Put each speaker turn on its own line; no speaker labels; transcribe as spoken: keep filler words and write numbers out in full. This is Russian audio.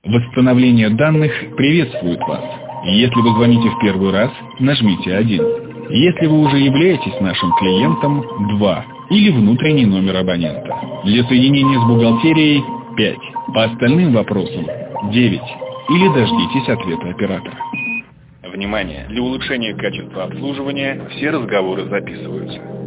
Восстановление данных приветствует вас. Если вы звоните в первый раз, нажмите один. Если вы уже являетесь нашим клиентом, два. Или внутренний номер абонента. Для соединения с бухгалтерией – пять. По остальным вопросам – девять. Или дождитесь ответа оператора. Внимание! Для улучшения качества обслуживания все разговоры записываются.